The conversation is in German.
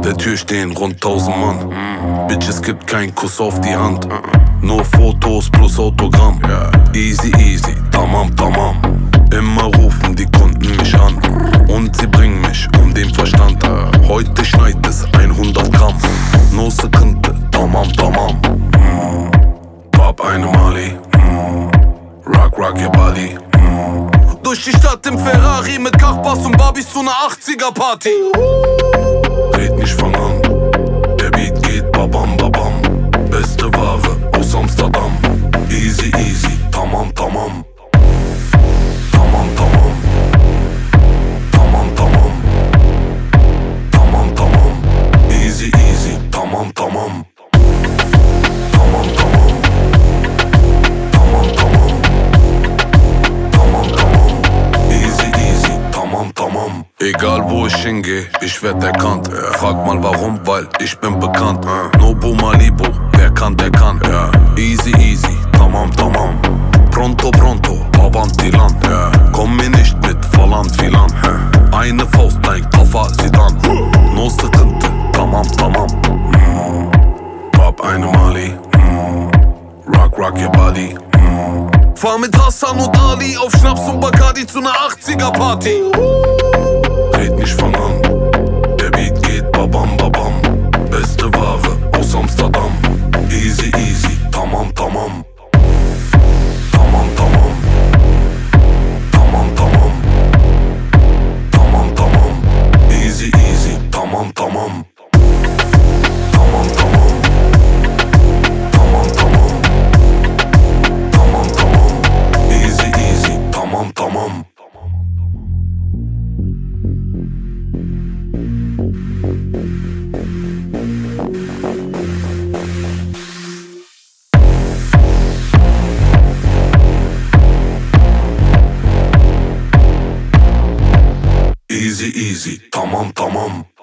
der Tür stehen rund 1000 Mann. Bitch, es gibt keinen Kuss auf die Hand. Nur Fotos plus Autogramm. Easy, easy, tamam, tamam. Immer rufen die Kunden mich an und sie bringen mich um den Verstand. Heute schneit es 100 Gramm. No Sekunde, tamam, tamam. Pop eine Mali. Rock, rock your body. Durch die Stadt im Ferrari mit Kachbass und Barbies zu ner 80er Party. Red nicht von an, der Beat geht babam babam. Beste Ware aus Amsterdam. Easy easy, tamam tamam. Tamam tamam. Tamam tamam. Tamam tamam. Easy easy, tamam tamam. Tamam tamam. Tamam tamam. Tamam tamam. Easy easy, tamam tamam. Egal wo ich hingehe, ich werd erkannt. Frag mal warum, weil ich bin bekannt. Nobu Malibu, wer kann, der kann. Easy easy, tamam tamam. Pronto pronto, avanti land. Komm mir nicht mit Volland Filan. Eine Faust, dein Koffer sieht an. No Sekunde, tamam tamam. Pop eine Mali. Rock rock your body. Fahr mit Hassan und Ali auf Schnaps und Bacardi zu ner 80er Party. Red nicht von an, der Beat geht babam babam. Beste Ware aus Amsterdam. Easy easy, tamam tamam. Tamam tamam. Tamam tamam. Tamam tamam. Easy easy, tamam tamam. Tamam tamam. Tamam tamam. Tamam tamam. Easy easy, tamam tamam. Easy easy, tamam tamam.